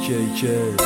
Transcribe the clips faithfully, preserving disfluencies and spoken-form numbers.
کیکه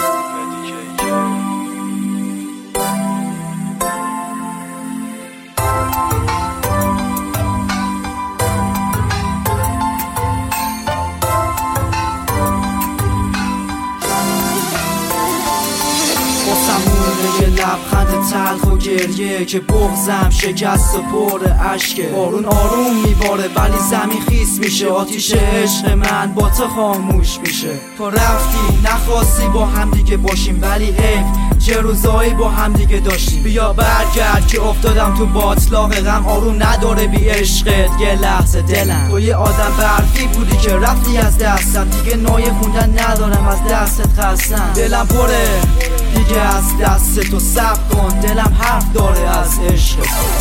یه لبخند تلخ و گریه که بغضم شکست و پر اشکه. بارون آروم میباره ولی زمین خیس میشه، آتیش عشق من با تو خاموش میشه. تو رفتی نخواستی با هم دیگه باشیم، ولی حیف چه روزایی با هم دیگه داشتیم. بیا برگرد که افتادم تو باطلاق غم، آروم نداره بی عشقت یه لحظه دلم. تو یه آدم برفی بودی که رفتی از دستم، دیگه نایه خوندن ندارم از دستت خستم. دلم پره دیگه از دست تو، صبر کن دلم حرف داره از عشق.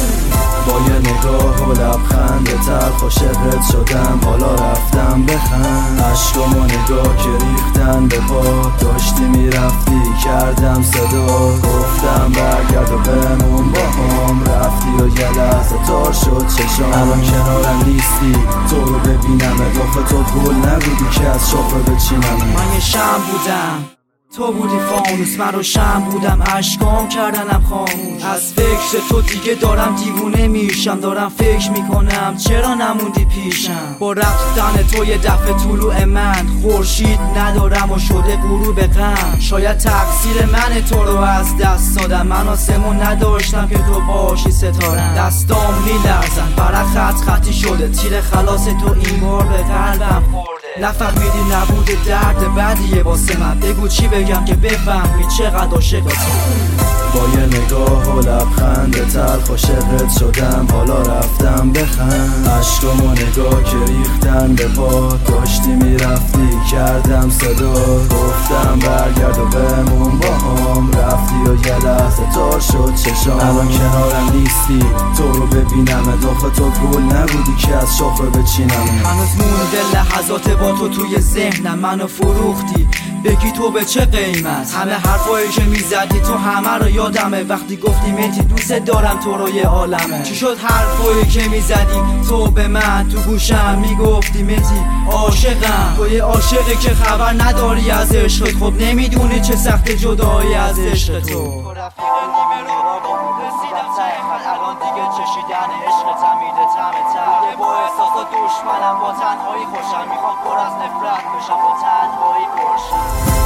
با یه نگاه و لبخند تلخ عاشقت شدم، حالا رفتم بخند. عشقامو نگاه که ریختن به پا، داشتی میرفتی کردم صدا، گفتم برگرد و بمون با هم. رفتی و یه لحظه تار شد چشام، الان کنارم نیستی تو رو ببینم. اضافه تو گل نبودی که از شاخه بچینم. من یه شم بودم تو بودی فانوس، من رو شم بودم اشکام کردنم خاموش. از فکر تو دیگه دارم دیوونه میشم، دارم فکر میکنم چرا نموندی پیشم. با رفتن تو یه دفعه طلوع من خورشید ندارم و شده غروب غم. شاید تقصیر من تو رو از دست دادم، من آسمون نداشتم که تو باشی ستارم. دستام میلرزن برای خط خطی شده، تیر خلاص تو این بار به قلبم خورده. نفهمیدی نبوده درد بدیه واسه من، بگو چی بگم که بفهمی چقدر عاشقتم. با یه نگاه و لبخند تلخ عاشقت شدم، حالا رفتم بخند. عشقامو نگاه که ریختن به پا، داشتی میرفتی کردم صدا، گفتم برگرد و بمون با هم. رفتی و یه لحظه تار شد چشام، الان کنارم نیستی تو رو ببینم. اضافه تو گل نبودی که از شاخه بچینم. هنوز مونده لحظات با تو توی ذهنم، منو فروختی بگی تو به چه قیمت. همه حرفایی که میزدی تو همه رو یادمه، وقتی گفتی مهدی دوست دارم تو رو یه عالمه. چی شد حرفایی که میزدی تو به من، تو گوشم میگفتی مهدی عاشقم. تو یه عاشقی که خبر نداری از عشقت، خب نمیدونی چه سخت جدایی از عشق تو. تو رفتی نیمه رو رسیدم ته خط، الان دیگه چشیدن عشقتم میده طعم تر. با احساسات دشمنم با تنهایی خوشم، میخوام پر از نفرت بشم با تنهایی پرشم.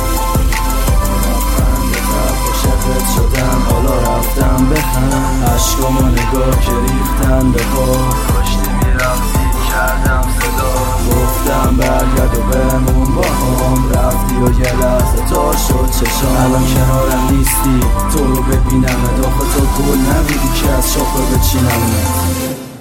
عاشقت شدم حالا رفتم بخند. عشقامو نگاه که ریختن به پا، داشتی میرفتی کردم صدا، گفتم برگرد و بمون با هم. رفتی و یه لحظه تار شد چشام، الان کنارم نیستی تو رو ببینم. اضافه تو گل نبودی که از شاخه بچینم.